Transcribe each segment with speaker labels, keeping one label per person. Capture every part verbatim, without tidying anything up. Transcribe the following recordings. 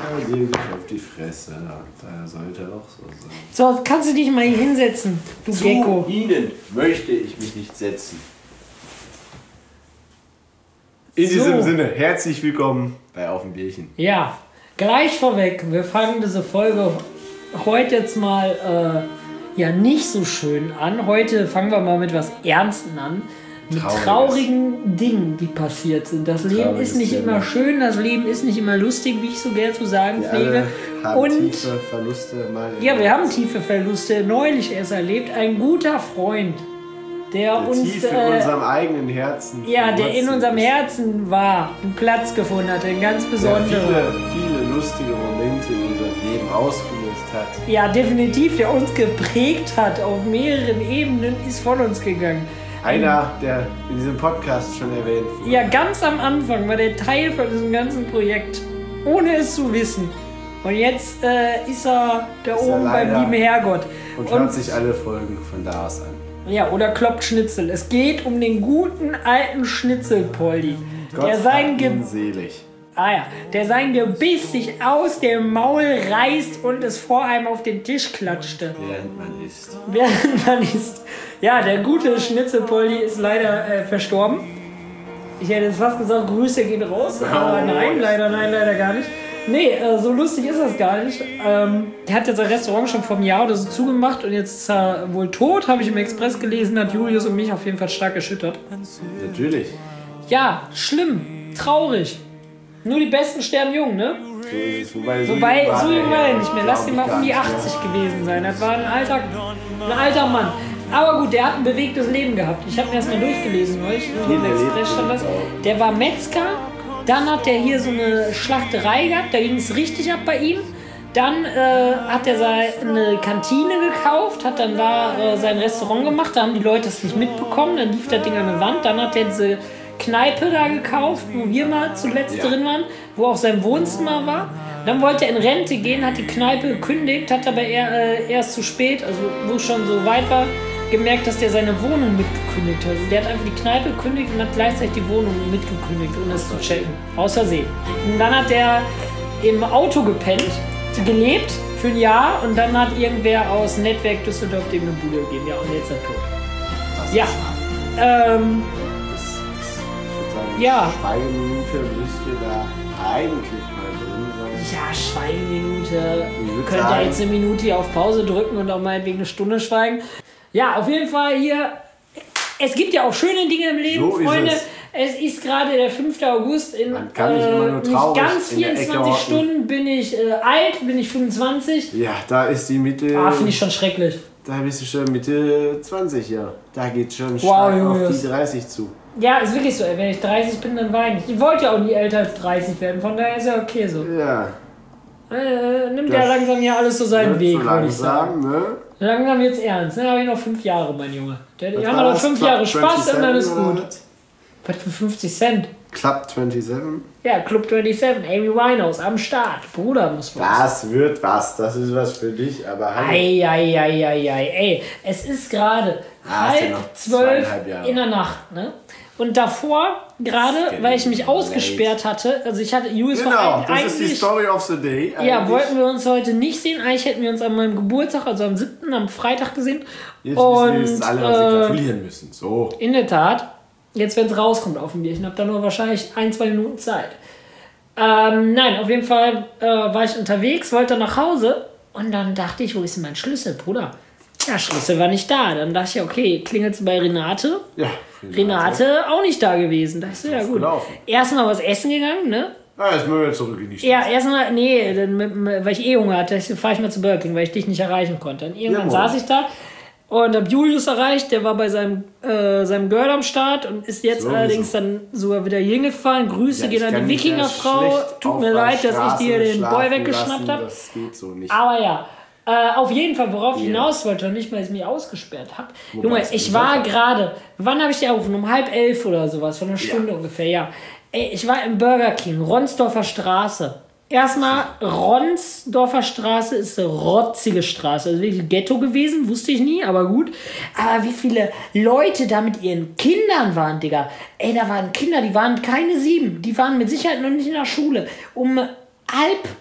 Speaker 1: Ja, dir geht auf die Fresse. Da sollte auch so sein.
Speaker 2: So, kannst du dich mal hier hinsetzen, du
Speaker 1: Zu
Speaker 2: Gecko.
Speaker 1: Ihnen möchte ich mich nicht setzen. In
Speaker 2: So.
Speaker 1: diesem Sinne, herzlich willkommen bei Auf dem Bierchen.
Speaker 2: Ja, gleich vorweg, wir fangen diese Folge heute jetzt mal äh, ja nicht so schön an. Heute fangen wir mal mit was Ernstem an. Mit
Speaker 1: Trauriges.
Speaker 2: traurigen Dingen, die passiert sind. Das Leben
Speaker 1: Trauriges
Speaker 2: ist nicht
Speaker 1: Thema.
Speaker 2: immer schön, das Leben ist nicht immer lustig, wie ich so gern zu sagen
Speaker 1: Wir
Speaker 2: pflege.
Speaker 1: alle haben
Speaker 2: Und
Speaker 1: tiefe Verluste mal.
Speaker 2: ja, wir haben tiefe Verluste neulich erst erlebt. Ein guter Freund, der,
Speaker 1: der
Speaker 2: uns
Speaker 1: tief in
Speaker 2: äh,
Speaker 1: unserem eigenen Herzen.
Speaker 2: ja, der in
Speaker 1: verwurzelt
Speaker 2: unserem
Speaker 1: ist.
Speaker 2: Herzen war, einen Platz gefunden hat, einen ganz
Speaker 1: Der
Speaker 2: besonderen.
Speaker 1: viele, viele lustige Momente in unserem Leben ausgelöst hat.
Speaker 2: Ja, definitiv, der uns geprägt hat auf mehreren Ebenen, ist von uns gegangen.
Speaker 1: Einer, der in diesem Podcast schon erwähnt wurde.
Speaker 2: Ja, ganz am Anfang war der Teil von diesem ganzen Projekt, ohne es zu wissen. Und jetzt äh, ist er da
Speaker 1: Ist er
Speaker 2: oben beim
Speaker 1: leider
Speaker 2: lieben Herrgott.
Speaker 1: Und hört sich alle Folgen von da aus an.
Speaker 2: Ja, oder kloppt Schnitzel. Es geht um den guten alten Schnitzelpoldi,
Speaker 1: Gott
Speaker 2: der sein,
Speaker 1: hab
Speaker 2: Ge
Speaker 1: ihn selig.
Speaker 2: ah ja, der sein Gebiss sich aus dem Maul reißt und es vor einem auf den Tisch klatschte.
Speaker 1: Während man isst.
Speaker 2: Während man isst. Ja, der gute Schnitzelpoldi ist leider äh, verstorben. Ich hätte jetzt fast gesagt, Grüße gehen raus. Aber nein, leider, nein, leider gar nicht. Nee, äh, so lustig ist das gar nicht. Ähm, der hat jetzt sein Restaurant schon vor einem Jahr oder so zugemacht und jetzt ist er wohl tot, habe ich im Express gelesen, hat Julius und mich auf jeden Fall stark erschüttert.
Speaker 1: Natürlich.
Speaker 2: Ja, schlimm, traurig. Nur die Besten sterben jung, ne?
Speaker 1: So ist es. Wobei, so
Speaker 2: Wobei,
Speaker 1: jung war
Speaker 2: so jung war er
Speaker 1: ja,
Speaker 2: nicht mehr. Lass ihn
Speaker 1: glaub
Speaker 2: mal
Speaker 1: ich
Speaker 2: um die
Speaker 1: gar nicht
Speaker 2: achtzig gewesen sein. Das war ein alter, ein alter Mann. Aber gut, der hat ein bewegtes Leben gehabt. Ich habe mir das mal durchgelesen, neulich. Im Express stand das. Der war Metzger. Dann hat er hier so eine Schlachterei gehabt. Da ging es richtig ab bei ihm. Dann äh, hat er eine Kantine gekauft, hat dann da äh, sein Restaurant gemacht. Da haben die Leute das nicht mitbekommen. Dann lief das Ding an der Wand. Dann hat er diese Kneipe da gekauft, wo wir mal zuletzt
Speaker 1: Ja.
Speaker 2: drin waren, wo auch sein Wohnzimmer war. Dann wollte er in Rente gehen, hat die Kneipe gekündigt, hat aber eher, äh, erst zu spät, also wo es schon so weit war, gemerkt, dass der seine Wohnung mitgekündigt hat. Also der hat einfach die Kneipe gekündigt und hat gleichzeitig die Wohnung mitgekündigt, ohne es zu checken. Außer Versehen. Und dann hat er im Auto gepennt, gelebt für ein Jahr und dann hat irgendwer aus Netzwerk Düsseldorf dem eine Bude gegeben. Ja, und jetzt ist er tot.
Speaker 1: Das
Speaker 2: Ja.
Speaker 1: ist schade.
Speaker 2: Ähm,
Speaker 1: Das ist, ich würde sagen,
Speaker 2: Ja.
Speaker 1: Schweigeminute müsste da eigentlich mal drin sein.
Speaker 2: ja, Schweigeminute.
Speaker 1: Ich würd
Speaker 2: Könnt ihr
Speaker 1: sagen-
Speaker 2: jetzt eine Minute hier auf Pause drücken und auch meinetwegen eine Stunde schweigen. Ja, auf jeden Fall hier. Es gibt ja auch schöne Dinge im Leben,
Speaker 1: So ist
Speaker 2: Freunde.
Speaker 1: es.
Speaker 2: Es ist gerade der fünfte August. In
Speaker 1: Man kann nicht immer nur
Speaker 2: nicht
Speaker 1: traurig
Speaker 2: ganz
Speaker 1: in der Ecke
Speaker 2: vierundzwanzig
Speaker 1: hocken.
Speaker 2: Stunden bin ich äh, alt, bin ich fünfundzwanzig.
Speaker 1: Ja, da ist die Mitte.
Speaker 2: Ah, finde ich schon schrecklich.
Speaker 1: Da bist du schon Mitte zwanzig, ja. Da geht schon
Speaker 2: Wow,
Speaker 1: stark
Speaker 2: Julius.
Speaker 1: auf die dreißig zu.
Speaker 2: Ja, ist wirklich so. Wenn ich dreißig bin, dann weine ich. Ich wollte ja auch nie älter als dreißig werden, von daher ist ja okay so.
Speaker 1: Ja.
Speaker 2: Äh, nimmt
Speaker 1: Das
Speaker 2: ja langsam hier alles so seinen
Speaker 1: Wird
Speaker 2: Weg,
Speaker 1: so
Speaker 2: würde ich sagen.
Speaker 1: langsam, ne?
Speaker 2: Langsam wird's ernst. Ne, habe ich noch fünf Jahre, mein Junge. Der,
Speaker 1: Was
Speaker 2: die haben
Speaker 1: war
Speaker 2: noch
Speaker 1: das?
Speaker 2: fünf
Speaker 1: Club
Speaker 2: Jahre Spaß und dann ist
Speaker 1: siebenundzwanzig
Speaker 2: gut.
Speaker 1: oder was?
Speaker 2: Was für fünfzig Cent?
Speaker 1: Club siebenundzwanzig.
Speaker 2: Ja, Club siebenundzwanzig, Amy Winehouse am Start. Bruder muss was.
Speaker 1: Das wird was. Das ist was für dich, aber hallo.
Speaker 2: Eieieiei. Ey, es ist gerade
Speaker 1: Ah, ist ja
Speaker 2: halb
Speaker 1: noch
Speaker 2: zwölf
Speaker 1: zweieinhalb Jahre.
Speaker 2: in der Nacht, ne? Und davor, gerade, weil ich mich
Speaker 1: late.
Speaker 2: ausgesperrt hatte, also ich hatte, Julius
Speaker 1: Genau,
Speaker 2: war
Speaker 1: das ist die
Speaker 2: eigentlich...
Speaker 1: Story of the day.
Speaker 2: Ja,
Speaker 1: eigentlich.
Speaker 2: wollten wir uns heute nicht sehen. Eigentlich hätten wir uns an meinem Geburtstag, also am siebten am Freitag gesehen.
Speaker 1: Jetzt
Speaker 2: Und,
Speaker 1: wissen wir jetzt alle, was wir
Speaker 2: äh,
Speaker 1: gratulieren müssen. So.
Speaker 2: In der Tat. Jetzt, wenn es rauskommt auf dem Bierchen, habt ihr nur wahrscheinlich ein, zwei Minuten Zeit. Ähm, nein, auf jeden Fall äh, war ich unterwegs, wollte nach Hause und dann dachte ich, wo ist denn mein Schlüssel, Bruder? Ja, Schlüssel war nicht da. Dann dachte ich, okay, klingelt's bei Renate.
Speaker 1: Ja.
Speaker 2: Renate auch nicht da gewesen. Da dachte ich, ja gut.
Speaker 1: gelaufen.
Speaker 2: Erstmal was essen gegangen, ne?
Speaker 1: Ah, jetzt müssen wir zurück in die Stadt.
Speaker 2: Ja, erstmal, nee, dann, mit, mit, weil ich eh Hunger hatte, fahre ich mal zu Burger King, weil ich dich nicht erreichen konnte. Und irgendwann
Speaker 1: Jawohl.
Speaker 2: saß ich da und hab Julius erreicht, der war bei seinem, äh, seinem Girl am Start und ist jetzt
Speaker 1: So,
Speaker 2: allerdings
Speaker 1: so.
Speaker 2: dann sogar wieder hingefallen. Grüße
Speaker 1: Ja,
Speaker 2: gehen
Speaker 1: ich
Speaker 2: an
Speaker 1: kann
Speaker 2: die
Speaker 1: mich ja
Speaker 2: Wikingerfrau.
Speaker 1: schlecht
Speaker 2: Tut
Speaker 1: auf
Speaker 2: mir
Speaker 1: der
Speaker 2: leid, dass ich
Speaker 1: Straße
Speaker 2: dir den Boy
Speaker 1: schlafen
Speaker 2: weggeschnappt
Speaker 1: lassen,
Speaker 2: habe.
Speaker 1: Das geht so nicht.
Speaker 2: Aber ja, äh, auf jeden Fall, worauf ich
Speaker 1: Yeah.
Speaker 2: hinaus wollte und nicht mal, dass ich mich ausgesperrt habe.
Speaker 1: Wobei
Speaker 2: Junge,
Speaker 1: es
Speaker 2: ich
Speaker 1: gesagt
Speaker 2: war
Speaker 1: hat.
Speaker 2: gerade, wann habe ich dir angerufen? Um halb elf oder sowas, von einer Stunde ungefähr, ja. Ey, ich war im Burger King, Ronsdorfer Straße. Erstmal, Ronsdorfer Straße ist eine rotzige Straße. Also wirklich Ghetto gewesen, wusste ich nie, aber gut. Aber wie viele Leute da mit ihren Kindern waren, Digga. Ey, da waren Kinder, die waren keine sieben. Die waren mit Sicherheit noch nicht in der Schule. Um halb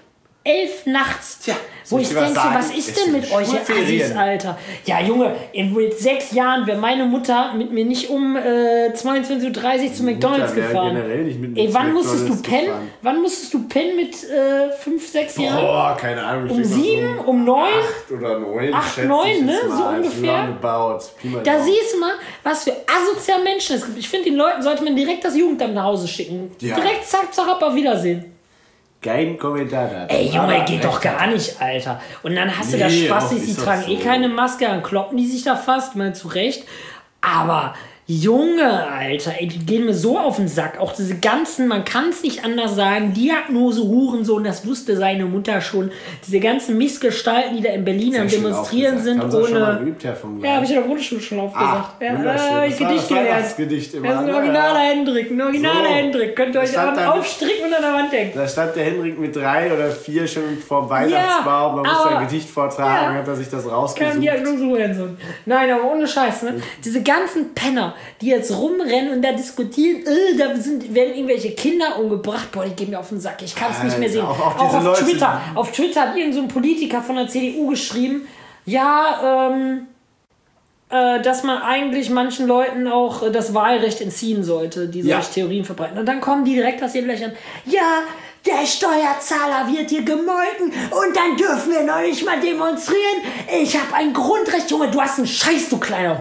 Speaker 2: elf nachts.
Speaker 1: Tja,
Speaker 2: wo ich denke, was ist denn mit euch, ihr Assis, Alter? Ja, Junge, in mit sechs Jahren wäre meine Mutter mit mir nicht um äh, zweiundzwanzig Uhr dreißig zu McDonalds gefahren.
Speaker 1: Nicht mit
Speaker 2: Ey, wann musstest du pennen?
Speaker 1: Gefahren.
Speaker 2: Wann musstest du pennen mit äh, fünf, sechs Jahren?
Speaker 1: Boah, keine Ahnung.
Speaker 2: Um sieben, um neun?
Speaker 1: Acht oder neun.
Speaker 2: Acht, neun, ne? So ungefähr. Da siehst du mal, was für asoziale Menschen es gibt. Ich finde, den Leuten sollte man direkt das Jugendamt nach Hause schicken. Ja. Direkt zack, zack, ab, auf Wiedersehen.
Speaker 1: Kein Kommentar da.
Speaker 2: Ey, Junge, geht doch gar nicht, Alter. Und dann hast nee, du da Spastis, die tragen so. eh keine Maske, dann kloppen die sich da fast, mal zurecht. Aber, Junge, Alter, ey, die gehen mir so auf den Sack. Auch diese ganzen, man kann es nicht anders sagen, Diagnose Hurensohn, das wusste seine Mutter schon. Diese ganzen Missgestalten, die da in Berlin am Demonstrieren sind,
Speaker 1: haben
Speaker 2: ohne...
Speaker 1: Schon mal geübt, Herr von
Speaker 2: ja, habe ich in der Grundschule schon aufgesagt.
Speaker 1: Ah,
Speaker 2: ja, äh, ich Gedicht gelernt. Das
Speaker 1: Gedicht immer.
Speaker 2: Das ist ein originaler Hendrik, ein originaler so. Hendrik. Könnt ihr euch abends aufstricken und an der Wand denken.
Speaker 1: Da stand der Hendrik mit drei oder vier schon vor dem Weihnachtsbaum, man ja, musste ein Gedicht vortragen, ja, hat er sich das rausgesucht. Keine
Speaker 2: Diagnose Hurensohn. Nein, aber ohne Scheiß, ne? Diese ganzen Penner, die jetzt rumrennen und da diskutieren, äh, da sind, werden irgendwelche Kinder umgebracht, boah, die gehen mir auf den Sack, ich kann es nicht mehr sehen. Auch, auch, auch auf Leute, Twitter, auf Twitter hat irgend so ein Politiker von der C D U geschrieben, ja, ähm, äh, dass man eigentlich manchen Leuten auch äh, das Wahlrecht entziehen sollte, die solche ja. Theorien verbreiten. Und dann kommen die direkt aus ihren Löchern, ja, der Steuerzahler wird hier gemolken und dann dürfen wir noch nicht mal demonstrieren. Ich habe ein Grundrecht, Junge, du hast einen Scheiß, du kleiner...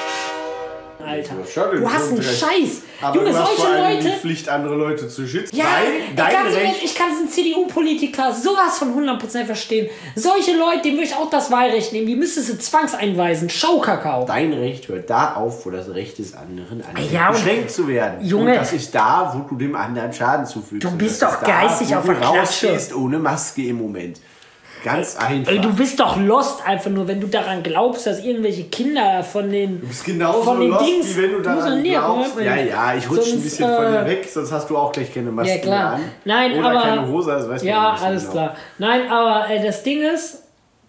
Speaker 2: Alter, du hast einen Scheiß.
Speaker 1: Aber Junge, du hast solche vor allem Leute. Die Pflicht, andere Leute zu schützen.
Speaker 2: Ja,
Speaker 1: Nein, dein
Speaker 2: ganz
Speaker 1: Recht.
Speaker 2: Ehrlich, ich kann diesen C D U-Politiker sowas von hundert Prozent verstehen. Solche Leute, denen würde ich auch das Wahlrecht nehmen. Die müsstest du zwangseinweisen. Schaukakao.
Speaker 1: Dein Recht hört da auf, wo das Recht des anderen an
Speaker 2: ja,
Speaker 1: beschränkt zu werden.
Speaker 2: Junge,
Speaker 1: und das ist da, wo du dem anderen Schaden zufügst.
Speaker 2: Du bist doch geistig da, auf der Klatsche.
Speaker 1: Du rausstehst ohne Maske im Moment. Ganz ey, einfach.
Speaker 2: Ey, du bist doch lost einfach nur, wenn du daran glaubst, dass irgendwelche Kinder von den
Speaker 1: Du bist genauso
Speaker 2: von den
Speaker 1: lost,
Speaker 2: Dings,
Speaker 1: wie wenn du daran glaubst.
Speaker 2: Kommen,
Speaker 1: ja, ja, ich rutsche ein bisschen äh, von dir weg, sonst hast du auch gleich keine Maske
Speaker 2: ja, klar.
Speaker 1: mehr an.
Speaker 2: Nein,
Speaker 1: Oder
Speaker 2: aber,
Speaker 1: keine Hose, das weiß man
Speaker 2: ja,
Speaker 1: nicht
Speaker 2: alles
Speaker 1: genau.
Speaker 2: klar. Nein, aber äh, das Ding ist,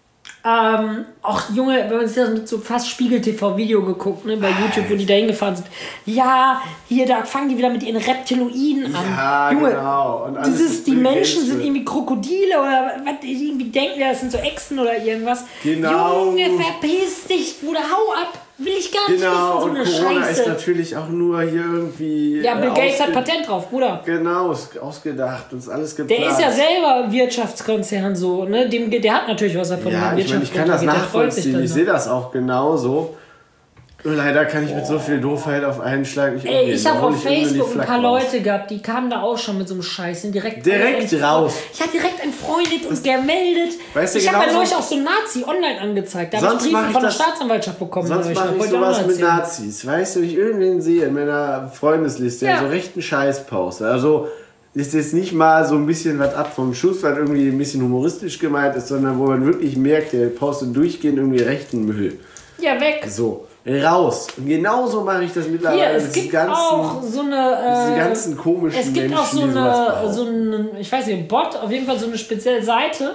Speaker 2: ähm, auch Junge, wenn man sich das mit so fast Spiegel-T V-Video geguckt, ne, bei YouTube, wo die da hingefahren sind. Ja, hier, da fangen die wieder mit ihren Reptiloiden an.
Speaker 1: Ja,
Speaker 2: Junge,
Speaker 1: genau. Und
Speaker 2: das ist, die Menschen sind irgendwie Krokodile oder was, irgendwie denken wir, das sind so Echsen oder irgendwas.
Speaker 1: Genau.
Speaker 2: Junge, verpiss dich, Bruder, hau ab. Will ich gar nicht
Speaker 1: genau,
Speaker 2: wissen, so eine
Speaker 1: und Corona
Speaker 2: Scheiße.
Speaker 1: Ist natürlich auch nur hier irgendwie...
Speaker 2: Ja, Bill Gates
Speaker 1: ausge-
Speaker 2: hat Patent drauf, Bruder.
Speaker 1: Genau, ist ausgedacht und ist alles geplant.
Speaker 2: Der ist ja selber Wirtschaftskonzern so, ne? Dem, der hat natürlich was davon.
Speaker 1: Ja, ich, meine, ich kann das nachvollziehen, ich sehe das auch genauso. Nur leider kann ich mit so viel Doofheit auf einen Schlag nicht umgehen.
Speaker 2: Ey, ich habe auf Facebook ein paar Leute gehabt, die kamen da auch schon mit so einem Scheiß. Sind direkt
Speaker 1: direkt raus.
Speaker 2: Ich habe direkt entfreundet und gemeldet.
Speaker 1: Weißt du,
Speaker 2: ich
Speaker 1: genau
Speaker 2: habe ja
Speaker 1: so
Speaker 2: neulich auch so einen Nazi online angezeigt. Da habe ich Briefe von der Staatsanwaltschaft bekommen.
Speaker 1: Sonst mache ich sowas mit Nazis. Weißt du, wenn ich irgendwen sehe in meiner Freundesliste, der ja. so rechten Scheiß postet. Also ist jetzt nicht mal so ein bisschen was ab vom Schuss, was irgendwie ein bisschen humoristisch gemeint ist, sondern wo man wirklich merkt, der postet durchgehend irgendwie rechten Müll.
Speaker 2: Ja, weg.
Speaker 1: So. Raus. Und genauso mache ich das mittlerweile.
Speaker 2: Hier, es gibt ganzen, auch so eine... Äh,
Speaker 1: diese ganzen komischen
Speaker 2: Es gibt
Speaker 1: Menschen,
Speaker 2: auch so eine, so einen, ich weiß nicht, Bot, auf jeden Fall so eine spezielle Seite.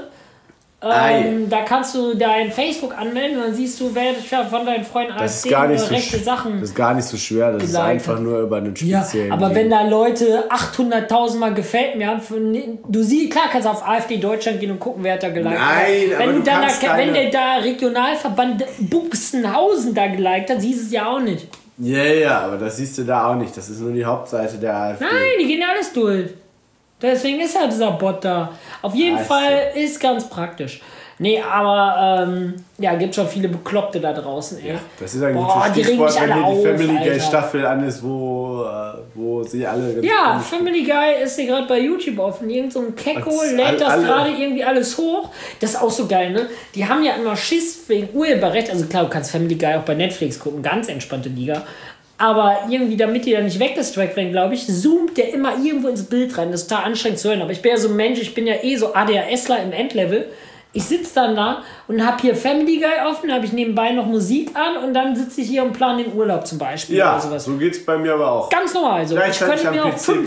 Speaker 2: Ähm, da kannst du dein Facebook anmelden und dann siehst du, wer von deinen Freunden A f D oder rechte
Speaker 1: so
Speaker 2: Sachen.
Speaker 1: Das ist gar nicht so schwer, das geleitet. Ist einfach nur über einen speziellen...
Speaker 2: Ja, aber wenn da Leute achthunderttausend Mal gefällt mir haben, für, du siehst, klar kannst du auf AfD Deutschland gehen und gucken, wer hat da geliked.
Speaker 1: Nein,
Speaker 2: aber wenn
Speaker 1: du
Speaker 2: du dann
Speaker 1: kannst
Speaker 2: da,
Speaker 1: keine...
Speaker 2: Wenn der da Regionalverband Buxenhausen da geliked hat, siehst du es ja auch nicht.
Speaker 1: Ja, yeah, ja, aber das siehst du da auch nicht. Das ist nur die Hauptseite der AfD.
Speaker 2: Nein, die gehen ja alles durch. Deswegen ist halt dieser Bot da. Auf jeden Scheiße. Fall ist ganz praktisch. Nee, aber ähm, ja, gibt schon viele Bekloppte da draußen, ey. Ja,
Speaker 1: das ist eigentlich
Speaker 2: Boah,
Speaker 1: ein
Speaker 2: die regen mich alle
Speaker 1: wenn hier die
Speaker 2: auf,
Speaker 1: Family Guy
Speaker 2: Alter.
Speaker 1: Staffel an ist, wo, äh, wo sie alle...
Speaker 2: Ja, Family Guy ist hier gerade bei YouTube offen. Irgend so ein Kecko
Speaker 1: Als
Speaker 2: lädt das
Speaker 1: alle-
Speaker 2: gerade irgendwie alles hoch. Das ist auch so geil, ne? Die haben ja immer Schiss wegen Urheberrecht. Also klar, du kannst Family Guy auch bei Netflix gucken. Ganz entspannte Liga. Aber irgendwie, damit die da nicht weggestrackt werden, glaube ich, zoomt der immer irgendwo ins Bild rein. Das ist total anstrengend zu hören. Aber ich bin ja so ein Mensch, ich bin ja eh so A D H Sler im Endlevel. Ich sitze dann da und habe hier Family Guy offen, habe ich nebenbei noch Musik an und dann sitze ich hier und plane den Urlaub zum Beispiel.
Speaker 1: Ja,
Speaker 2: oder sowas.
Speaker 1: so geht's bei mir aber auch.
Speaker 2: Ganz normal. So. Ich könnte mir auch fünf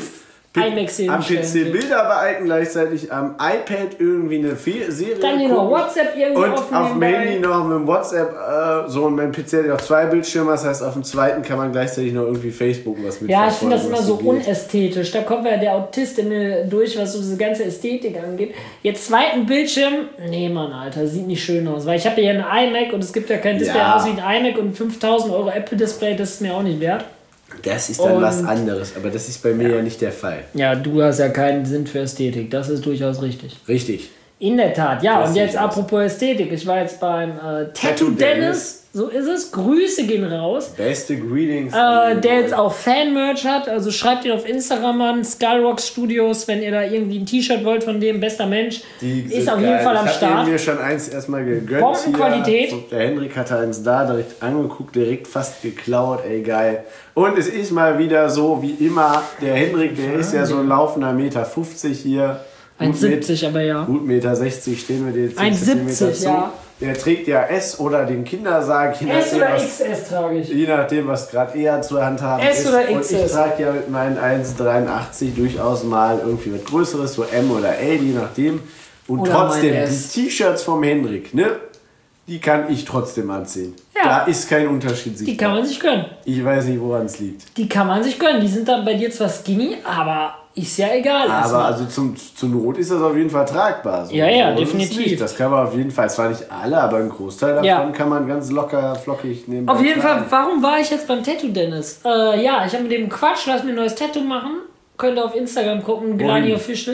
Speaker 2: IMAX-Serie
Speaker 1: am P C Bilder bearbeiten, gleichzeitig am iPad irgendwie eine Serie
Speaker 2: dann hier noch WhatsApp irgendwie
Speaker 1: und auf dem Handy noch mit dem WhatsApp, äh, so, und mein P C hat ja auch zwei Bildschirme, das heißt, auf dem zweiten kann man gleichzeitig noch irgendwie Facebook was mit.
Speaker 2: Ja, ich finde das immer so unästhetisch. Da kommt ja der Autist in mir durch, was so diese ganze Ästhetik angeht. Jetzt zweiten Bildschirm, nee, Mann, Alter, sieht nicht schön aus, weil ich habe ja ein iMac und es gibt ja kein Display, ja. aus wie ein iMac und fünftausend Euro Apple-Display, das ist mir auch nicht wert.
Speaker 1: Das ist dann
Speaker 2: und,
Speaker 1: was anderes, aber das ist bei mir ja. ja nicht der Fall.
Speaker 2: Ja, du hast ja keinen Sinn für Ästhetik, das ist durchaus richtig.
Speaker 1: Richtig.
Speaker 2: In der Tat, ja, das und jetzt apropos Ästhetik, ich war jetzt beim äh, Tattoo Dennis, so ist es, Grüße gehen raus.
Speaker 1: Beste Greetings.
Speaker 2: Äh, der jetzt auch Fan-Merch hat, also schreibt ihn auf Instagram an, Skullrock Studios, wenn ihr da irgendwie ein T-Shirt wollt von dem, bester Mensch,
Speaker 1: die
Speaker 2: ist auf jeden geil. Fall am
Speaker 1: ich
Speaker 2: Start. Ich
Speaker 1: habe mir schon eins erstmal gegönnt.
Speaker 2: Bombenqualität.
Speaker 1: Der Henrik hatte eins da, direkt angeguckt, direkt fast geklaut, ey geil. Und es ist mal wieder so wie immer, der Henrik, der ist ja so ein laufender Meter fünfzig hier.
Speaker 2: eins siebzig aber ja.
Speaker 1: Gut Meter sechzig stehen wir dir jetzt
Speaker 2: eins siebzig, ja.
Speaker 1: Der trägt ja S oder den Kindersarg.
Speaker 2: S oder X S trage ich.
Speaker 1: Je nachdem, was gerade eher zur Hand haben
Speaker 2: S
Speaker 1: ist.
Speaker 2: oder X S.
Speaker 1: Und ich trage ja mit meinen eins dreiundachtzig durchaus mal irgendwie was Größeres, so M oder L, je nachdem. Und oder trotzdem, die T-Shirts vom Henrik, ne? Die kann ich trotzdem anziehen. Ja. Da ist kein Unterschied sichtbar.
Speaker 2: Die kann man sich gönnen.
Speaker 1: Ich weiß nicht, woran es liegt.
Speaker 2: Die kann man sich gönnen. Die sind dann bei dir zwar skinny, aber ist ja egal.
Speaker 1: Aber erstmal. also zum, zur Not ist das auf jeden Fall tragbar. So.
Speaker 2: Ja, ja,
Speaker 1: so
Speaker 2: definitiv.
Speaker 1: Das kann man auf jeden Fall, zwar nicht alle, aber ein Großteil davon ja. kann man ganz locker, flockig nehmen.
Speaker 2: Auf jeden tragen. Fall, warum war ich jetzt beim Tattoo Dennis? Äh, ja, ich habe mit dem Quatsch, lass mir ein neues Tattoo machen. Könnt ihr auf Instagram gucken, Glani Official.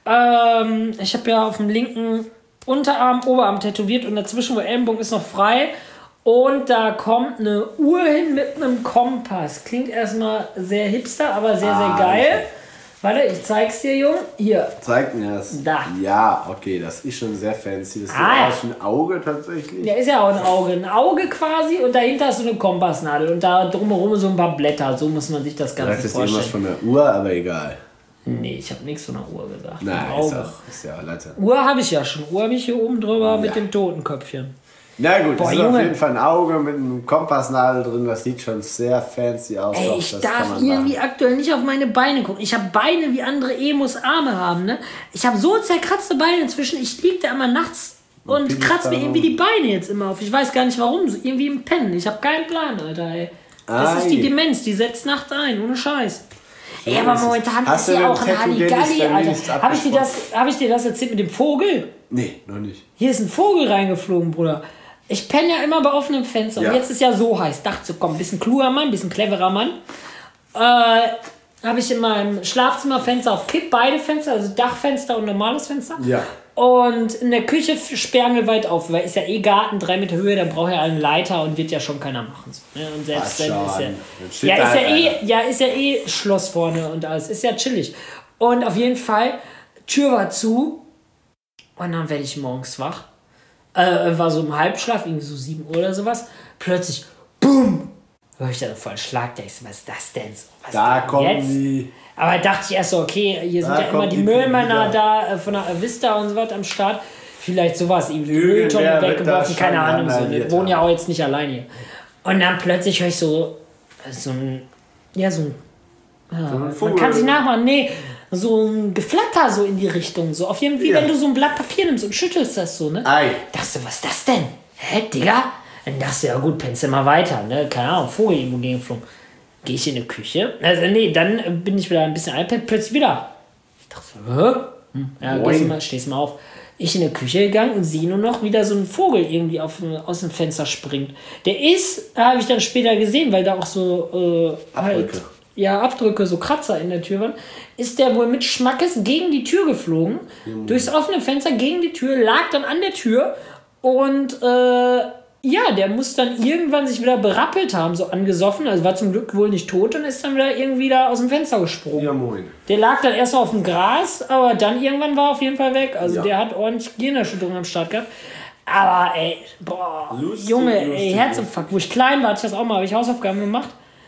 Speaker 2: Ähm, ich habe ja auf dem linken Unterarm, Oberarm tätowiert und dazwischen, wo Ellenbogen ist, noch frei. Und da kommt eine Uhr hin mit einem Kompass. Klingt erstmal sehr hipster, aber sehr,
Speaker 1: ah,
Speaker 2: sehr geil. Okay. Warte, ich zeig's dir, Jung. Hier.
Speaker 1: Zeig mir das.
Speaker 2: Da.
Speaker 1: Ja, okay, das ist schon sehr fancy. Das sieht
Speaker 2: ah,
Speaker 1: aus wie ein Auge tatsächlich.
Speaker 2: Ja, ist ja auch ein Auge. Ein Auge quasi und dahinter hast du eine Kompassnadel und da drumherum so ein paar Blätter. So muss man sich das Ganze
Speaker 1: Vielleicht
Speaker 2: vorstellen.
Speaker 1: Das ist irgendwas von der Uhr, aber egal.
Speaker 2: Nee, ich habe nichts von der Uhr gesagt.
Speaker 1: Nein, ist, auch, ist ja Latte.
Speaker 2: Uhr habe ich ja schon. Uhr habe ich hier oben drüber ja. mit dem Totenköpfchen.
Speaker 1: Na gut,
Speaker 2: Boah,
Speaker 1: das ist
Speaker 2: Junge.
Speaker 1: auf jeden Fall ein Auge mit einem Kompassnadel drin. Das sieht schon sehr fancy aus.
Speaker 2: Ey, ich darf irgendwie machen. aktuell nicht auf meine Beine gucken. Ich habe Beine, wie andere Emos Arme haben. Ne? Ich habe so zerkratzte Beine inzwischen. Ich liege da immer nachts und, und kratze mir irgendwie die Beine jetzt immer auf. Ich weiß gar nicht warum. So irgendwie im Pennen. Ich habe keinen Plan, Alter. Ey. Das Ei. ist die Demenz. Die setzt nachts ein. Ohne Scheiß. Ja, aber momentan ist ja auch ein Halligalli, Alter. Habe ich, dir das, hab ich dir das erzählt mit dem Vogel?
Speaker 1: Nee, noch nicht.
Speaker 2: Hier ist ein Vogel reingeflogen, Bruder. Ich penne ja immer bei offenem Fenster. Ja. Und jetzt ist ja so heiß. Dachte so, komm, ein bisschen kluger Mann, ein bisschen cleverer Mann. Äh, habe ich in meinem Schlafzimmerfenster auf Kipp, beide Fenster, also Dachfenster und normales Fenster.
Speaker 1: Ja.
Speaker 2: Und in der Küche sperrangelweit auf, weil ist ja eh Garten, drei Meter Höhe, da braucht ja einen Leiter und wird ja schon keiner machen. So, ne? Und selbst
Speaker 1: Ach,
Speaker 2: dann ist ja, ja, ist ja, eh, ja, ist ja eh Schloss vorne und alles, ist ja chillig. Und auf jeden Fall, Tür war zu und dann werde ich morgens wach. Äh, war so im Halbschlaf, irgendwie so sieben Uhr oder sowas. Plötzlich, BOOM! Hör ich da voll Schlag, denkst du, was ist das denn so? Was
Speaker 1: da kommen jetzt? die...
Speaker 2: Aber dachte ich erst so, okay, hier sind da ja immer die, die Müllmänner da äh, von der Vista und so was am Start. Vielleicht sowas, irgendwie Mülltonnen weggeworfen, keine Ahnung. So. Wir wohnen ja auch jetzt nicht alleine hier. Und dann plötzlich höre ich so, so ein, ja, so ein, ja, so man kann sich nachmachen, nee, so ein Geflatter so in die Richtung. So auf jeden Fall, wie ja. wenn du so ein Blatt Papier nimmst und schüttelst das so, ne?
Speaker 1: Ei.
Speaker 2: Dachte du, was ist das denn? Hä, Digga? Dann dachte du, ja gut, pennst du mal weiter, ne? Keine Ahnung, Vogel irgendwo gegengeflogen. Gehe ich in die Küche. Also nee, dann bin ich wieder ein bisschen iPad, plötzlich wieder. Ich dachte so, hä? Hm, ja, gehst mal, stehst mal auf. Ich in die Küche gegangen und sehe nur noch, wie da so ein Vogel irgendwie auf, aus dem Fenster springt. Der ist, habe ich dann später gesehen, weil da auch so äh,
Speaker 1: Abdrücke.
Speaker 2: Halt, ja, Abdrücke, so Kratzer in der Tür waren, ist der wohl mit Schmackes gegen die Tür geflogen, mhm. durchs offene Fenster gegen die Tür, lag dann an der Tür und äh, ja, der muss dann irgendwann sich wieder berappelt haben, so angesoffen, also war zum Glück wohl nicht tot und ist dann wieder irgendwie da aus dem Fenster gesprungen.
Speaker 1: Ja, moin.
Speaker 2: Der lag dann erst auf dem Gras, aber dann irgendwann war er auf jeden Fall weg, also ja. der hat ordentlich Gehirnerschütterung am Start gehabt. Aber ey, boah, lustig, Junge, lustig, ey, Herzinfarkt. Wo ich klein war, hatte ich das auch mal, habe ich Hausaufgaben gemacht.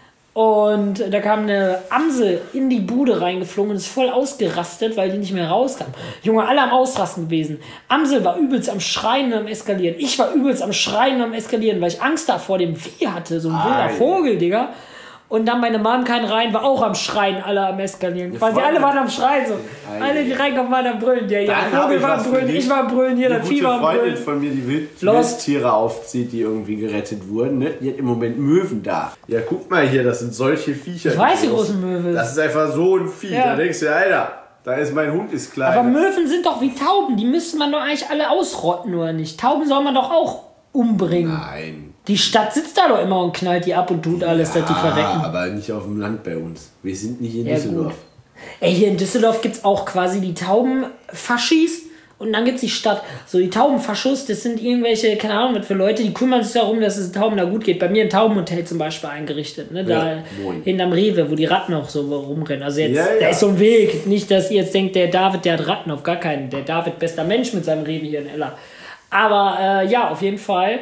Speaker 2: Und da kam eine Amsel in die Bude reingeflogen und ist voll ausgerastet, weil die nicht mehr rauskam. Junge, alle am Ausrasten gewesen. Amsel war übelst am Schreien und am Eskalieren. Ich war übelst am Schreien und am Eskalieren, weil ich Angst da vor dem Vieh hatte. So ein wilder Vogel, Digga. Und dann meine Mom kam rein, war auch am Schreien, alle am Eskalieren. Quasi alle waren am Schreien so. Alle, die reinkommen, waren am Brüllen. Ja, ja, Vogel war am Brüllen, ich war am Brüllen, hier, das Vieh war am Brüllen.
Speaker 1: Eine Freundin von mir, die Wild Wildtiere aufzieht, die irgendwie gerettet wurden, ne? Die hat im Moment Möwen da. Ja, guck mal hier, das sind solche Viecher.
Speaker 2: Ich weiß, die großen Möwen.
Speaker 1: Das ist einfach so ein Vieh. Ja. Da denkst du, Alter, da ist mein Hund, ist klein.
Speaker 2: Aber Möwen sind doch wie Tauben, die müsste man doch eigentlich alle ausrotten, oder nicht? Tauben soll man doch auch umbringen.
Speaker 1: Nein.
Speaker 2: Die Stadt sitzt da doch immer und knallt die ab und tut alles, ja, dass die verrecken.
Speaker 1: Aber nicht auf dem Land bei uns. Wir sind nicht in ja, Düsseldorf. Gut.
Speaker 2: Ey, hier in Düsseldorf gibt es auch quasi die Taubenfaschis und dann gibt es die Stadt. So, die Taubenfaschos, das sind irgendwelche, keine Ahnung, was für Leute, die kümmern sich darum, dass es den Tauben da gut geht. Bei mir ein Taubenhotel zum Beispiel eingerichtet, ne? Da ja, hinterm Rewe, wo die Ratten auch so rumrennen. Also jetzt, ja, ja. da ist so ein Weg. Nicht, dass ihr jetzt denkt, der David, der hat Ratten, auf gar keinen. Der David, bester Mensch mit seinem Rewe hier in Ella. Aber äh, ja, auf jeden Fall.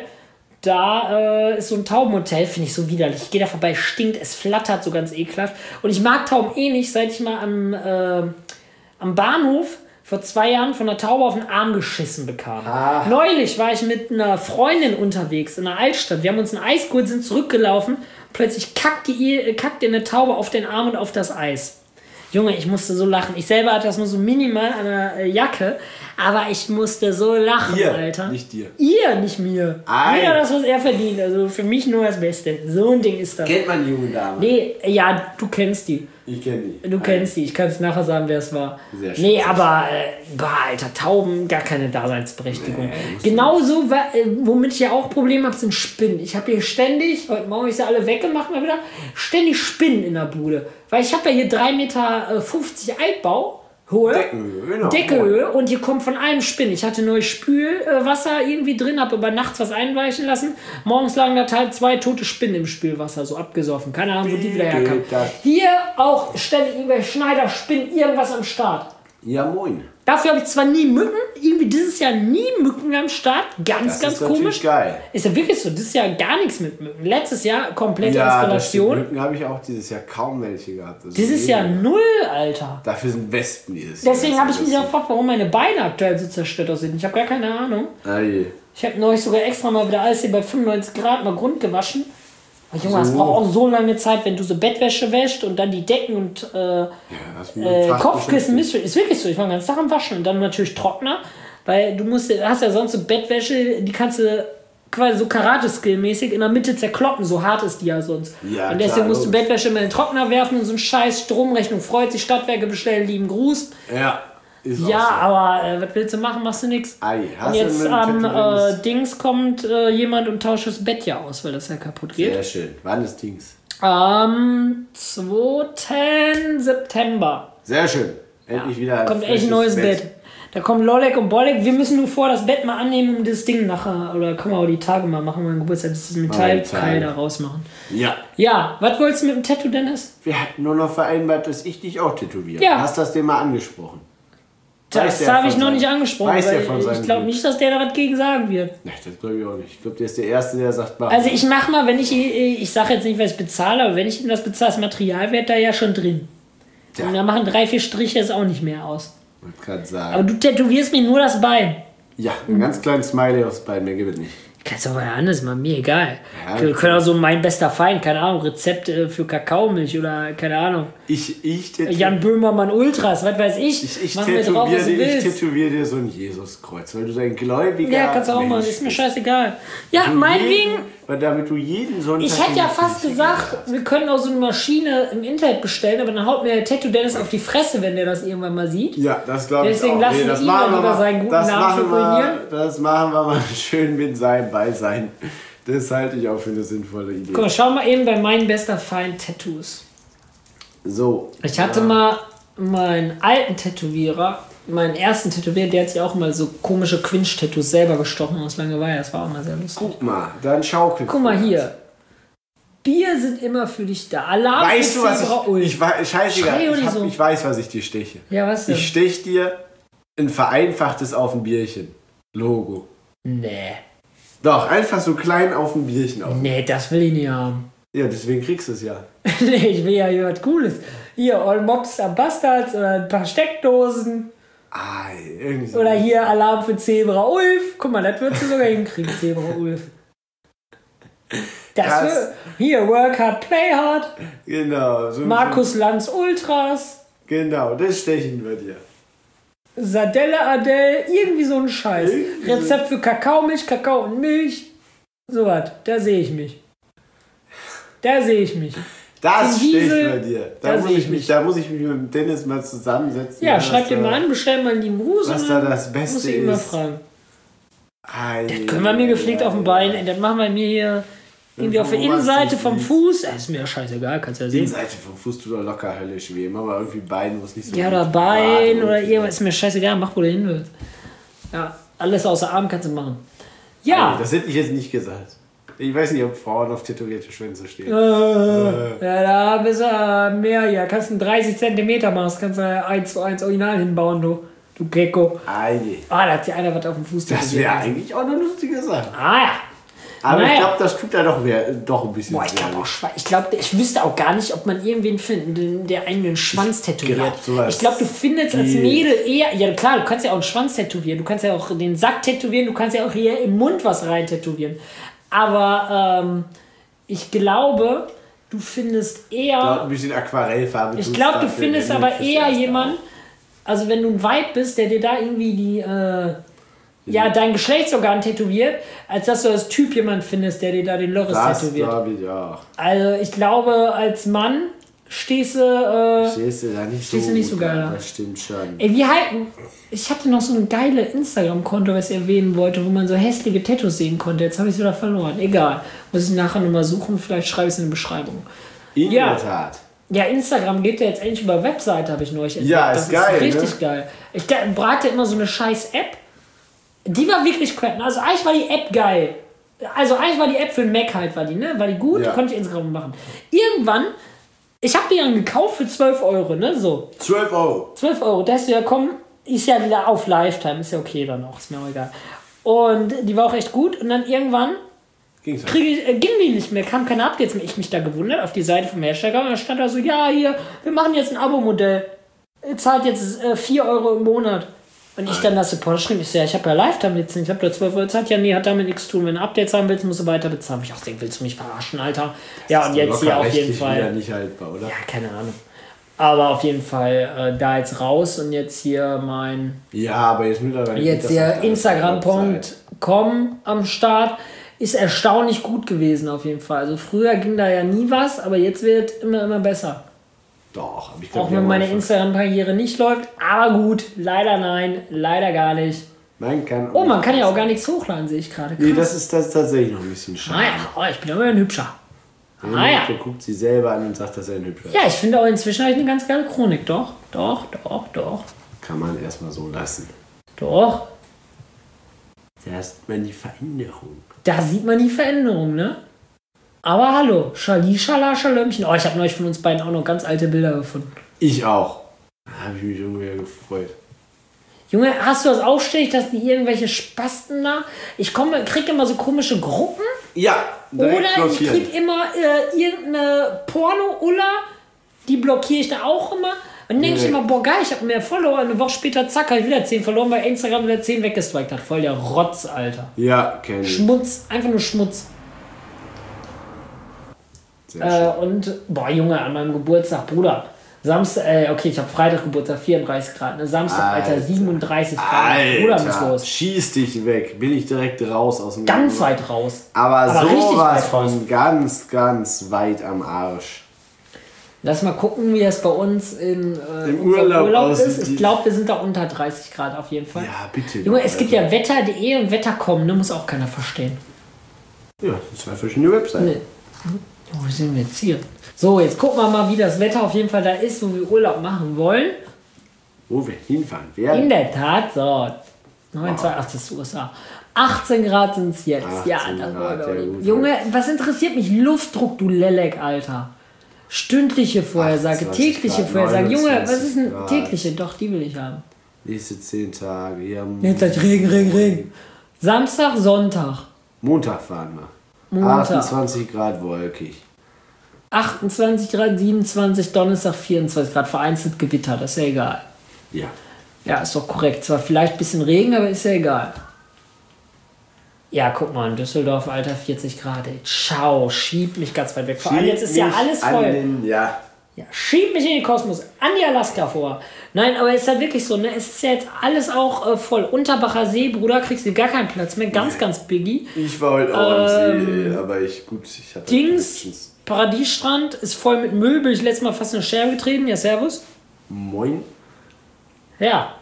Speaker 2: Da äh, ist so ein Taubenhotel, finde ich so widerlich. Ich gehe da vorbei, stinkt, es flattert so ganz ekelhaft. Und ich mag Tauben eh nicht, seit ich mal am, äh, am Bahnhof vor zwei Jahren von einer Taube auf den Arm geschissen bekam. Ah. Neulich war ich mit einer Freundin unterwegs in der Altstadt. Wir haben uns ein Eis geholt, sind zurückgelaufen. Plötzlich kackte eine Taube auf den Arm und auf das Eis. Junge, ich musste so lachen. Ich selber hatte das nur so minimal an der Jacke, aber ich musste so lachen,
Speaker 1: ihr,
Speaker 2: Alter.
Speaker 1: Nicht dir.
Speaker 2: Ihr, nicht mir.
Speaker 1: Ei.
Speaker 2: Jeder das, was er verdient. Also für mich nur das Beste. So ein Ding ist das.
Speaker 1: Kennt man die junge Dame?
Speaker 2: Nee, ja, du kennst die.
Speaker 1: Ich kenne die.
Speaker 2: Du Ei. kennst die. Ich kann es nachher sagen, wer es war.
Speaker 1: Sehr schön.
Speaker 2: Nee, aber, äh, boah, Alter, Tauben, gar keine Daseinsberechtigung. Nee, genauso, womit ich ja auch Probleme habe, sind Spinnen. Ich habe hier ständig, heute Morgen habe ich sie alle weggemacht, mal wieder, ständig Spinnen in der Bude. Weil ich habe ja hier drei Meter fünfzig Altbau. Hohe.
Speaker 1: Deckenhöhe, genau.
Speaker 2: Deckenhöhe und hier kommt von einem Spinn. Ich hatte neues Spülwasser irgendwie drin, habe über nachts was einweichen lassen. Morgens lagen da halt zwei tote Spinnen im Spülwasser, so abgesoffen. Keine Ahnung, wo die wieder herkamen. Hier auch ständig irgendwelche Schneider, Spinnen, irgendwas am Start.
Speaker 1: Ja, moin.
Speaker 2: Dafür habe ich zwar nie Mücken, irgendwie dieses Jahr nie Mücken am Start. Ganz,
Speaker 1: das
Speaker 2: ganz
Speaker 1: ist
Speaker 2: komisch.
Speaker 1: Geil.
Speaker 2: Ist ja wirklich so, dieses Jahr gar nichts mit Mücken. Letztes Jahr komplette
Speaker 1: ja,
Speaker 2: Eskalation.
Speaker 1: Mücken habe ich auch dieses Jahr kaum welche gehabt. Das
Speaker 2: dieses Jahr null, Alter.
Speaker 1: Dafür sind Wespen dieses Jahr.
Speaker 2: Deswegen habe ich mich gefragt, warum meine Beine aktuell so zerstört aussehen. Ich habe gar keine Ahnung.
Speaker 1: Ah, je.
Speaker 2: Ich habe neulich sogar extra mal wieder alles hier bei fünfundneunzig Grad mal Grund gewaschen. Junge, so. Das braucht auch so lange Zeit, wenn du so Bettwäsche wäschst und dann die Decken und äh, ja, äh, Kopfkissen misst. Ist wirklich so. Ich war den ganzen Tag am Waschen und dann natürlich Trockner, weil du musst, hast ja sonst so Bettwäsche, die kannst du quasi so Karate-Skill-mäßig in der Mitte zerkloppen, so hart ist die ja sonst.
Speaker 1: Ja,
Speaker 2: und deswegen
Speaker 1: klar,
Speaker 2: musst du Bettwäsche immer in den Trockner werfen und so ein scheiß Stromrechnung freut sich, Stadtwerke bestellen, lieben Gruß.
Speaker 1: Ja. Ist
Speaker 2: ja,
Speaker 1: so.
Speaker 2: aber äh, was willst du machen? Machst du nichts. Und jetzt am äh, Dings kommt äh, jemand und tauscht das Bett ja aus, weil das ja kaputt geht.
Speaker 1: Sehr schön. Wann ist Dings?
Speaker 2: Am zweiten September.
Speaker 1: Sehr schön. Endlich ja. wieder ein
Speaker 2: kommt echt ein neues Bett. Bett. Da kommen Lollek und Bollek. Wir müssen nur vor das Bett mal annehmen, um das Ding nachher, oder können wir auch die Tage mal machen, meinen Geburtstag, das Metallteil da rausmachen.
Speaker 1: Ja.
Speaker 2: Ja, was wolltest du mit dem Tattoo, Dennis?
Speaker 1: Wir hatten nur noch vereinbart, dass ich dich auch tätowiere.
Speaker 2: Ja.
Speaker 1: Hast das dir mal angesprochen?
Speaker 2: Das habe ich noch nicht angesprochen, weil ich glaube nicht, dass der da was gegen sagen wird.
Speaker 1: Nee, das glaube ich auch nicht. Ich glaube, der ist der Erste, der sagt, mach.
Speaker 2: Also ich mache mal, wenn ich, ich sage jetzt nicht, was ich bezahle, aber wenn ich ihm das bezahle, das Material wird da ja schon drin. Ja. Und da machen drei, vier Striche es auch nicht mehr aus.
Speaker 1: Man kann sagen.
Speaker 2: Aber du tätowierst mir nur das Bein.
Speaker 1: Ja, ein ganz kleines Smiley aufs Bein, mehr gibt es nicht.
Speaker 2: Kannst du aber anders machen, mir egal. Ja, wir können auch so mein bester Feind, keine Ahnung, Rezept für Kakaomilch oder keine Ahnung.
Speaker 1: Ich, ich tätowiere.
Speaker 2: Jan Böhmermann Ultras, was weiß ich.
Speaker 1: Ich, ich tätowiere dir, tätowier dir so ein Jesuskreuz, weil du so ein Gläubiger bist.
Speaker 2: Ja, kannst du auch machen, ist mir scheißegal. Ja, meinetwegen.
Speaker 1: Weil damit du jeden Sonntag.
Speaker 2: Ich hätte ja fast gesagt, wir können auch so eine Maschine im Internet bestellen, aber dann haut mir der Tattoo Dennis auf die Fresse, wenn der das irgendwann mal sieht.
Speaker 1: Ja, das glaube ich.
Speaker 2: Deswegen lassen wir ihn dann lieber seinen guten Namen ruinieren.
Speaker 1: Das machen wir mal schön mit seinem Beisein. Das halte ich auch für eine sinnvolle Idee.
Speaker 2: Guck mal, schau mal eben bei meinen bester Feind Tattoos.
Speaker 1: So.
Speaker 2: Ich hatte ja. mal meinen alten Tätowierer, meinen ersten Tätowierer, der hat sich auch mal so komische Quinch-Tattoos selber gestochen aus Langeweile. Das war auch mal sehr lustig.
Speaker 1: Guck mal, dann schaukel.
Speaker 2: Guck mal hier. Bier sind immer für dich da. Alarm
Speaker 1: weißt du, was ich, ich weiß, scheißegal, ich, hab,
Speaker 2: so.
Speaker 1: ich weiß, was ich dir steche.
Speaker 2: Ja, was denn?
Speaker 1: Ich stech dir ein vereinfachtes auf ein Bierchen Logo.
Speaker 2: Nee.
Speaker 1: Doch, einfach so klein auf ein Bierchen auf.
Speaker 2: Nee, das will ich nicht haben.
Speaker 1: Ja, deswegen kriegst du es ja.
Speaker 2: Nee, ich will ja hier was Cooles. Hier, All Mobs am Bastards oder ein paar Steckdosen.
Speaker 1: Ah, irgendwie so.
Speaker 2: Oder hier Alarm für Zebra Ulf. Guck mal, das würdest du sogar hinkriegen, Zebra Ulf. Das, das wird, hier, work hard, play hard.
Speaker 1: Genau.
Speaker 2: So Markus Lanz Ultras.
Speaker 1: Genau, das stechen wir dir.
Speaker 2: Sardelle Adele, irgendwie so ein Scheiß. Irgendwie Rezept für Kakaomilch, Kakao und Milch. So was, da sehe ich mich. Da sehe ich mich.
Speaker 1: Das stehe ich bei dir. Da,
Speaker 2: da
Speaker 1: muss ich mich,
Speaker 2: mich.
Speaker 1: da muss ich mich mit Dennis mal zusammensetzen.
Speaker 2: Ja, schreib dir mal an, bestell mal in die Gruß.
Speaker 1: Was da das Beste
Speaker 2: muss ich
Speaker 1: ist.
Speaker 2: Immer fragen.
Speaker 1: Ei,
Speaker 2: das können wir mir gepflegt ei, auf dem Bein. Ei. Das machen wir mir hier irgendwie auf der Innenseite vom Fuß. Das ist mir ja scheißegal, kannst du ja sehen.
Speaker 1: Innenseite vom Fuß tut doch locker höllisch weh. Mach mal irgendwie Bein, wo es nicht so
Speaker 2: ja, oder Bein oder irgendwas. Ist mir scheißegal, mach wo du hin willst. Ja, alles außer Arm kannst du machen. Ja.
Speaker 1: Ei, das hätte ich jetzt nicht gesagt. Ich weiß nicht, ob Frauen auf tätowierte Schwänze stehen. Äh,
Speaker 2: äh. Ja, da bist du mehr hier. Kannst du dreißig Zentimeter machst, kannst du eins zu eins Original hinbauen, du. Du Gecko.
Speaker 1: Ah, je.
Speaker 2: Ah, da hat sich einer was auf dem Fuß
Speaker 1: tätowiert. Das wäre eigentlich auch eine lustige Sache.
Speaker 2: Ah, ja.
Speaker 1: Aber
Speaker 2: naja.
Speaker 1: ich glaube, das tut da doch, doch ein bisschen.
Speaker 2: Boah, ich glaube ich, glaub, ich wüsste auch gar nicht, ob man irgendwen findet, der einen den Schwanz tätowiert. Glaub, ich glaube, du findest als Mädel eher. Ja, klar, du kannst ja auch einen Schwanz tätowieren. Du kannst ja auch den Sack tätowieren. Du kannst ja auch hier im Mund was rein tätowieren. Aber ähm, ich glaube, du findest eher.
Speaker 1: Dort ein bisschen Aquarellfarbe.
Speaker 2: Ich glaube, du findest aber eher jemanden, also wenn du ein Weib bist, der dir da irgendwie die, äh, ja, dein Geschlechtsorgan tätowiert, als dass du als Typ jemanden findest, der dir da den Loris
Speaker 1: das
Speaker 2: tätowiert.
Speaker 1: Das glaube ich auch.
Speaker 2: Also ich glaube, als Mann stehst du, äh,
Speaker 1: stehst du da nicht
Speaker 2: stehst
Speaker 1: so,
Speaker 2: du nicht so geil.
Speaker 1: Das stimmt schon.
Speaker 2: Ey, wie halten. Ich hatte noch so ein geiles Instagram-Konto, was ich erwähnen wollte, wo man so hässliche Tattoos sehen konnte. Jetzt habe ich es wieder verloren. Egal. Muss ich nachher nochmal suchen. Vielleicht schreibe ich es in die Beschreibung.
Speaker 1: In
Speaker 2: ja.
Speaker 1: der Tat.
Speaker 2: Ja, Instagram geht ja jetzt endlich über Webseite, habe ich neulich entdeckt.
Speaker 1: Ja,
Speaker 2: das
Speaker 1: ist geil.
Speaker 2: Das ist richtig
Speaker 1: ne?
Speaker 2: geil. Ich brate immer so eine scheiß App. Die war wirklich cool. Also eigentlich war die App geil. Also eigentlich war die App für den Mac halt, war die, ne? War die gut, ja. Konnte ich Instagram machen. Irgendwann, ich habe die dann gekauft für zwölf Euro, ne? So.
Speaker 1: zwölf Euro.
Speaker 2: zwölf Euro. Da hast du ja kommen, ist ja wieder auf Lifetime, ist ja okay dann auch, ist mir auch egal. Und die war auch echt gut. Und dann irgendwann
Speaker 1: Ging's
Speaker 2: krieg ich, äh, ging die nicht mehr, kam keine Updates mehr. Ich mich da gewundert auf die Seite vom Hersteller und da stand da so, ja, hier, wir machen jetzt ein Abo-Modell. Ihr zahlt jetzt äh, vier Euro im Monat. Und ich dann das Support schrieb, ich so, ja, ich habe ja Lifetime jetzt nicht, ich habe da zwölf Euro gezahlt. Ja, nee, hat damit nichts zu tun. Wenn du Updates haben willst, musst du weiter bezahlen. Ich auch denke, willst du mich verarschen, Alter? Ja, und jetzt hier auf jeden Fall.
Speaker 1: Wieder nicht haltbar, oder?
Speaker 2: Ja, keine Ahnung. Aber auf jeden Fall äh, da jetzt raus und jetzt hier mein.
Speaker 1: Ja, aber jetzt mittlerweile.
Speaker 2: Jetzt hier Instagram Punkt com am Start. Ist erstaunlich gut gewesen auf jeden Fall. Also früher ging da ja nie was, aber jetzt wird immer, immer besser.
Speaker 1: Doch, aber ich glaub,
Speaker 2: auch wenn meine Instagram-Karriere nicht läuft, aber gut, leider nein, leider gar nicht.
Speaker 1: Man kann
Speaker 2: oh, man kann ja auch gar nichts hochladen, sehe ich gerade.
Speaker 1: Nee, das ist, das ist tatsächlich noch ein bisschen schade.
Speaker 2: Naja, oh, ich bin aber ein Hübscher.
Speaker 1: Ah, ja. Der guckt sie selber an und sagt, dass er ein Hübscher ist.
Speaker 2: Ja, ich finde auch inzwischen habe ich eine ganz geile Chronik. Doch, doch, doch, doch.
Speaker 1: Kann man erstmal so lassen.
Speaker 2: Doch.
Speaker 1: Da sieht man die Veränderung.
Speaker 2: Da sieht man die Veränderung, ne? Aber hallo, Schali, Schala, Schalömchen. Oh, ich habe neulich von uns beiden auch noch ganz alte Bilder gefunden.
Speaker 1: Ich auch. Da habe ich mich irgendwie gefreut.
Speaker 2: Junge, hast du das auch ständig, dass die irgendwelche Spasten da... Ich komme, krieg immer so komische Gruppen.
Speaker 1: Ja,
Speaker 2: oder ich krieg immer äh, irgendeine Porno-Ulla, die blockiere ich da auch immer. Und dann denke ich immer, boah geil, ich habe mehr Follower. Eine Woche später, zack, habe ich wieder zehn verloren, weil Instagram wieder zehn weggestrikt hat. Voll der Rotz, Alter.
Speaker 1: Ja, kenn ich.
Speaker 2: Schmutz, einfach nur Schmutz. Äh, und, boah, Junge, an meinem Geburtstag, Bruder. Samstag, äh, okay, ich habe Freitag Geburtstag, vierunddreißig Grad. Ne? Samstag, Alter, Alter siebenunddreißig Grad.
Speaker 1: Alter,
Speaker 2: Bruder, muss los.
Speaker 1: Schieß dich weg. Bin ich direkt raus aus dem
Speaker 2: Ganz Garten. Weit raus.
Speaker 1: Aber, Aber sowas von
Speaker 2: raus.
Speaker 1: ganz, ganz weit am Arsch.
Speaker 2: Lass mal gucken, wie es bei uns in, äh,
Speaker 1: im Urlaub,
Speaker 2: Urlaub ist. Ich glaube, wir sind da unter dreißig Grad auf jeden Fall.
Speaker 1: Ja, bitte.
Speaker 2: Junge, es gibt ja wetter punkt de und wetter punkt com, ne? Muss auch keiner verstehen.
Speaker 1: Ja, das sind zwei verschiedene Webseiten. Nee.
Speaker 2: Wo sind wir jetzt hier? So, jetzt gucken wir mal, wie das Wetter auf jeden Fall da ist, wo wir Urlaub machen wollen.
Speaker 1: Wo wir hinfahren werden.
Speaker 2: In der Tat, so. neun zwei acht, das ist U S A. achtzehn Grad sind es jetzt. Ja, das war doch lieb. Junge, was interessiert mich? Luftdruck, du Lelek, Alter. Stündliche Vorhersage, tägliche Vorhersage. Junge, was ist denn tägliche? Doch, die will ich haben.
Speaker 1: Nächste zehn Tage. Ja,
Speaker 2: jetzt gleich Regen, Regen, Regen. Samstag, Sonntag.
Speaker 1: Montag fahren wir.
Speaker 2: Montag.
Speaker 1: achtundzwanzig Grad wolkig.
Speaker 2: achtundzwanzig Grad, siebenundzwanzig, Donnerstag vierundzwanzig Grad, vereinzelt Gewitter, das ist ja egal.
Speaker 1: Ja.
Speaker 2: Ja, ist doch korrekt. Zwar vielleicht ein bisschen Regen, aber ist ja egal. Ja, guck mal, in Düsseldorf, Alter, vierzig Grad. Ey. Ciao, schieb mich ganz weit weg. Vor allem jetzt ist ja alles voll.
Speaker 1: Den, ja.
Speaker 2: Ja, schieb mich in den Kosmos, an die Alaska vor. Nein, aber es ist halt wirklich so, ne? Es ist ja jetzt alles auch äh, voll. Unterbacher See, Bruder, kriegst du gar keinen Platz mehr. Ganz, ganz biggie.
Speaker 1: Ich war heute auch ähm, am See, aber ich, gut, ich hatte
Speaker 2: Dings, Paradiesstrand ist voll mit Müll. Bin ich letztes Mal fast in eine Scherbe getreten. Ja, servus.
Speaker 1: Moin.
Speaker 2: Ja.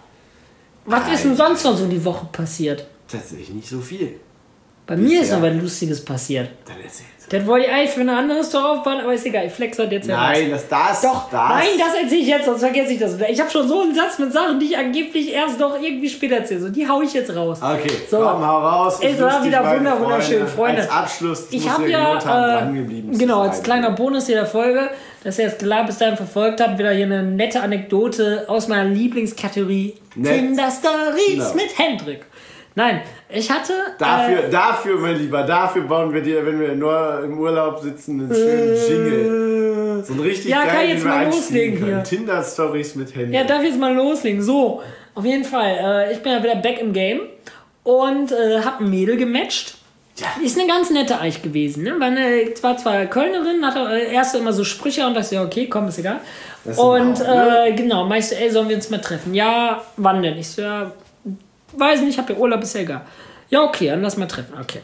Speaker 2: Was Nein. ist denn sonst noch so die Woche passiert?
Speaker 1: Tatsächlich nicht so viel.
Speaker 2: Bei Bisher. mir ist noch was Lustiges passiert.
Speaker 1: Dann erzähl's.
Speaker 2: Das wollte ich eigentlich für ein anderes Tor aufbauen, aber ist egal, ich flex halt jetzt heraus.
Speaker 1: Nein, das, das,
Speaker 2: Doch,
Speaker 1: das.
Speaker 2: Nein, das erzähle ich jetzt, sonst vergesse ich das wieder. Ich habe schon so einen Satz mit Sachen, die ich angeblich erst noch irgendwie später erzähle. So, die hau ich jetzt raus.
Speaker 1: Okay,
Speaker 2: so.
Speaker 1: Komm, hau raus.
Speaker 2: Es war wieder wunder, wunderschön, Freunde.
Speaker 1: Als Abschluss,
Speaker 2: ich habe ja, äh, genau, als kleiner Bonus hier der Folge, dass ihr das klar bis dahin verfolgt habt, wieder hier eine nette Anekdote aus meiner Lieblingskategorie Tinder Stories mit Hendrik. Nein, ich hatte...
Speaker 1: Dafür, äh, dafür, mein Lieber, dafür bauen wir dir, wenn wir nur im Urlaub sitzen, einen schönen äh, Jingle. So ein richtig
Speaker 2: ja,
Speaker 1: geil,
Speaker 2: kann ich jetzt mal loslegen hier.
Speaker 1: Tinder-Stories mit Handy.
Speaker 2: Ja, darf ich jetzt mal loslegen. So, auf jeden Fall. Äh, ich bin ja wieder back im Game und äh, hab ein Mädel gematcht. Ja. Ist eine ganz nette Eich gewesen. Ne? War, eine, war zwar Kölnerin, hatte äh, erst immer so Sprüche und dachte, ja, okay, komm, ist egal. Das und ist auch, ne? äh, genau, meinst du, ey, sollen wir uns mal treffen? Ja, wann denn? Ich so, ja... Weiß nicht, ich habe ja Urlaub, ist ja egal. Ja, okay, dann lass mal treffen. Okay.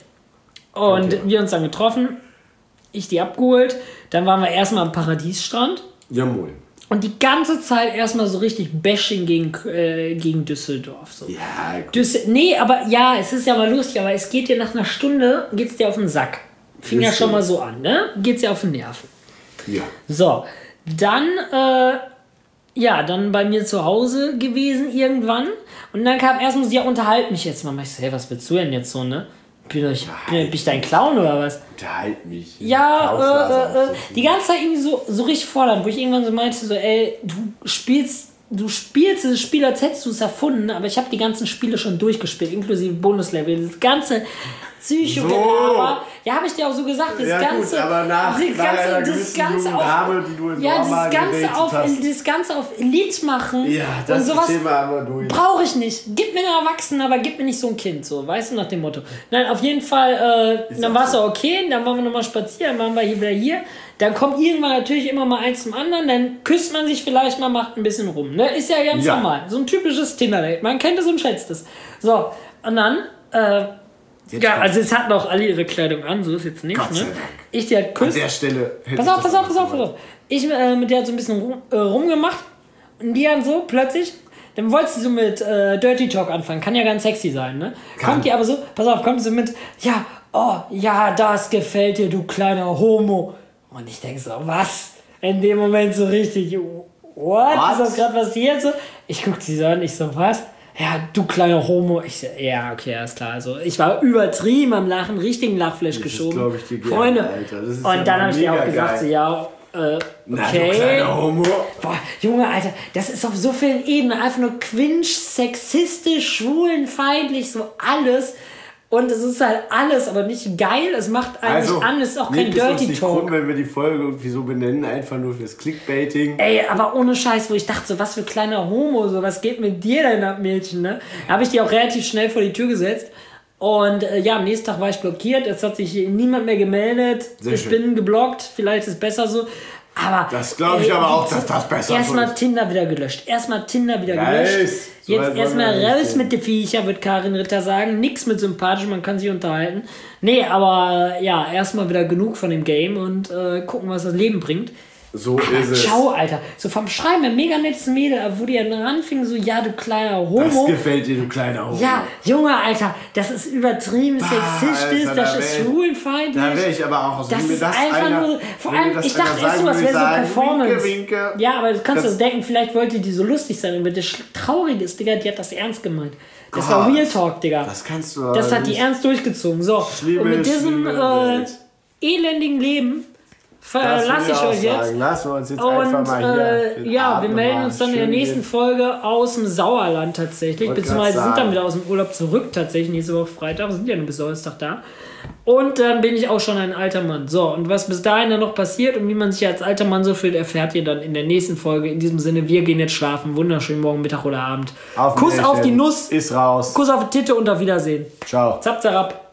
Speaker 2: Und okay. wir uns dann getroffen. Ich die abgeholt. Dann waren wir erstmal am Paradiesstrand.
Speaker 1: Ja, moin.
Speaker 2: Und die ganze Zeit erstmal so richtig Bashing gegen, äh, gegen Düsseldorf. So.
Speaker 1: Ja, gut.
Speaker 2: Düssel- nee, aber ja, es ist ja mal lustig, aber es geht dir nach einer Stunde, geht's dir auf den Sack. Fing ja schon mal so an, ne? Geht's dir auf den Nerven.
Speaker 1: Ja.
Speaker 2: So, dann, äh, ja, dann bei mir zu Hause gewesen irgendwann. Und dann kam erstmal, ja, unterhalt mich jetzt mal. Ich so, hey, was willst du denn jetzt so, ne? Bin ich, bin, bin ich dein Clown oder was?
Speaker 1: Unterhalt mich.
Speaker 2: Ja, äh, äh, die ganze Zeit irgendwie so, so richtig fordernd, wo ich irgendwann so meinte, so, ey, du spielst, du spielst dieses Spiel, als hättest du es erfunden, aber ich habe die ganzen Spiele schon durchgespielt, inklusive Bonuslevel. Das ganze Psycho, so. Aber, ja, habe ich dir auch so gesagt, das
Speaker 1: ja,
Speaker 2: ganze,
Speaker 1: gut, aber nach,
Speaker 2: das ganze, das ganze auf, Dame, die du in ja, das ganze auf, das ganze auf Elite machen
Speaker 1: ja, das
Speaker 2: und sowas
Speaker 1: Thema haben wir durch.
Speaker 2: Brauche ich nicht. Gib mir einen Erwachsenen, aber gib mir nicht so ein Kind, so, weißt du, nach dem Motto. Nein, auf jeden Fall, äh, dann war es so okay, dann waren wir nochmal spazieren, dann waren wir hier wieder hier. Dann kommt irgendwann natürlich immer mal eins zum anderen, dann küsst man sich vielleicht mal, macht ein bisschen rum, ne? Ist ja ganz ja. normal. So ein typisches Tinder-Date. Man kennt es und schätzt es. So, und dann, äh, Jetzt ja, also es hatten auch alle ihre Kleidung an, so ist jetzt nicht, Gott ne? Ich die halt küsst.
Speaker 1: An der Stelle.
Speaker 2: Pass auf, pass auf, pass auf, pass auf. Ich äh, mit der hat so ein bisschen rum, äh, rumgemacht und die dann so plötzlich, dann wollte sie so mit äh, Dirty Talk anfangen, kann ja ganz sexy sein, ne? Kann. Kommt die aber so, pass auf, kommt sie mit, ja, oh, ja, das gefällt dir, du kleiner Homo. Und ich denke so, was? In dem Moment so richtig, what? Ist das gerade passiert? So? Ich guck sie so an, ich so, was? Ja, du kleiner Homo. Ich so, ja, okay, alles klar. Also, ich war übertrieben am Lachen, richtigen Lachflash geschoben. Das ist, ich, dir Freunde. Gerne, Alter. Das ist und ja dann habe ich dir auch gesagt, geil. so, ja, äh, okay.
Speaker 1: Na, du kleiner Homo.
Speaker 2: Boah, Junge, Alter, das ist auf so vielen Ebenen einfach nur quinsch, sexistisch, schwulenfeindlich, so alles. Und es ist halt alles, aber nicht geil. Es macht eigentlich also, an, es ist auch kein Dirty uns nicht Talk.
Speaker 1: Krumm, wenn wir die Folge irgendwie so benennen, einfach nur fürs Clickbaiting.
Speaker 2: Ey, aber ohne Scheiß, wo ich dachte, so was für kleiner Homo, so was geht mit dir denn ab, Mädchen, ne? Da habe ich die auch relativ schnell vor die Tür gesetzt. Und äh, ja, am nächsten Tag war ich blockiert. Es hat sich niemand mehr gemeldet. Sehr ich schön. bin geblockt. Vielleicht ist es besser so. Aber
Speaker 1: das glaube ich ey, aber auch, dass das besser ist.
Speaker 2: Erstmal Tinder wieder gelöscht. Erstmal Tinder wieder nice. gelöscht. So jetzt erstmal raus mit den Viecher, wird Karin Ritter sagen. Nix mit sympathisch, man kann sich unterhalten. Nee, aber ja, erstmal wieder genug von dem Game und äh, gucken, was das Leben bringt.
Speaker 1: So aber ist es.
Speaker 2: Ciao, Alter. So vom Schreiben, ein mega nettes Mädel, wo die dann ranfingen, so, ja, du kleiner Homo.
Speaker 1: Das gefällt dir, du kleiner Homo.
Speaker 2: Ja, Junge, Alter, das ist übertrieben bah, sexistisch, Alter, das da ist schwulenfeindlich.
Speaker 1: Da wäre ich aber auch aus.
Speaker 2: Das ist
Speaker 1: das
Speaker 2: einfach
Speaker 1: einer,
Speaker 2: nur, vor allem, ich dachte erst so, das wäre so Performance. Winke, winke. Ja, aber du kannst das denken, vielleicht wollte die so lustig sein. Aber das Traurige ist, Digga, die hat das ernst gemeint. Das Gott, war Real Talk, Digga.
Speaker 1: Das kannst du
Speaker 2: Das hat die ernst durchgezogen. So, schlimme, und mit diesem äh, elendigen Leben verlasse ich euch jetzt.
Speaker 1: Lassen wir uns jetzt
Speaker 2: und
Speaker 1: einfach mal hier
Speaker 2: äh, ja, wir melden uns dann in der nächsten Folge aus dem Sauerland tatsächlich. Beziehungsweise sind dann wieder aus dem Urlaub zurück tatsächlich. Nächste Woche Freitag. Wir sind ja nur bis Donnerstag da. Und dann bin ich auch schon ein alter Mann. So, und was bis dahin dann noch passiert und wie man sich als alter Mann so fühlt, erfährt ihr dann in der nächsten Folge. In diesem Sinne, wir gehen jetzt schlafen. Wunderschönen Morgen, Mittag oder Abend. Auf Kuss auf die Nuss.
Speaker 1: Ist raus.
Speaker 2: Kuss auf die Titte und auf Wiedersehen.
Speaker 1: Ciao.
Speaker 2: Zap, zarab.